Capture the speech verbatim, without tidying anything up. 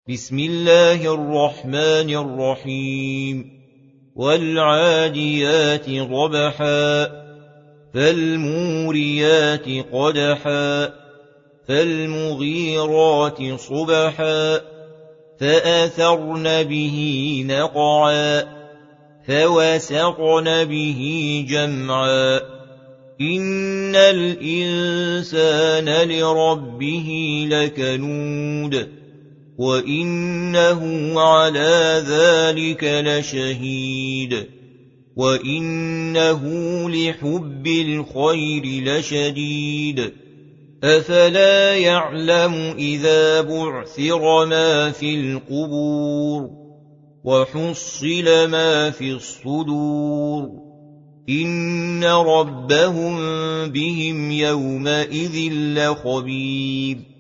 بسم الله الرحمن الرحيم والعاديات ضبحا فالموريات قدحا فالمغيرات صبحا فأثرن به نقعا فوسطن به جمعا إن الإنسان لربه لكنود وإنه على ذلك لشهيد وإنه لحب الخير لشديد أفلا يعلم إذا بعثر ما في القبور وحصل ما في الصدور إن ربهم بهم يومئذ لخبير